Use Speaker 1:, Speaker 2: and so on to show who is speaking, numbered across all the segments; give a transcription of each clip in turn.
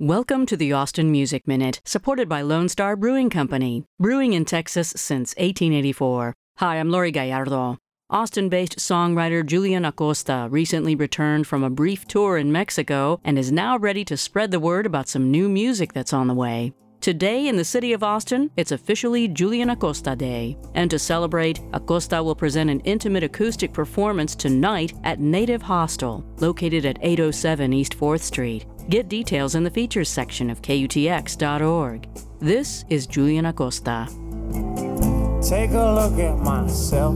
Speaker 1: Welcome to the Austin Music Minute, supported by Lone Star Brewing Company, brewing in Texas since 1884. Hi, I'm Lori Gallardo. Austin-based songwriter Julian Acosta recently returned from a brief tour in Mexico and is now ready to spread the word about some new music that's on the way. Today in the city of Austin, it's officially Julian Acosta Day. And to celebrate, Acosta will present an intimate acoustic performance tonight at Native Hostel, located at 807 East 4th Street. Get details in the features section of KUTX.org. This is Julian Acosta.
Speaker 2: Take a look at myself.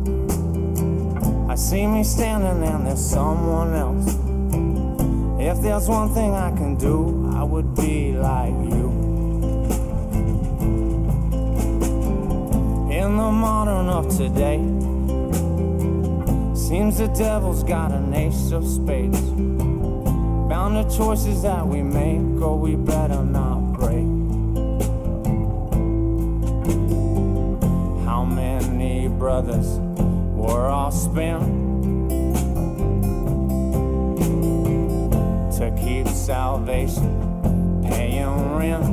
Speaker 2: I see me standing and there's someone else. If there's one thing I can do, I would be like you. In the modern of today, seems the devil's got an ace of spades. Bound the choices that we make, or we better not break. How many brothers were all spent to keep salvation, paying rent?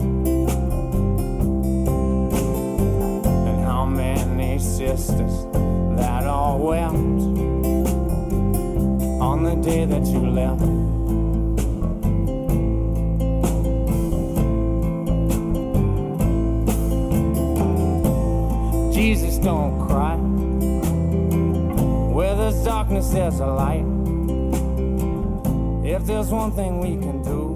Speaker 2: And how many sisters that all wept on the day that you left? Jesus, don't cry. Where there's darkness, there's a light. If there's one thing we can do,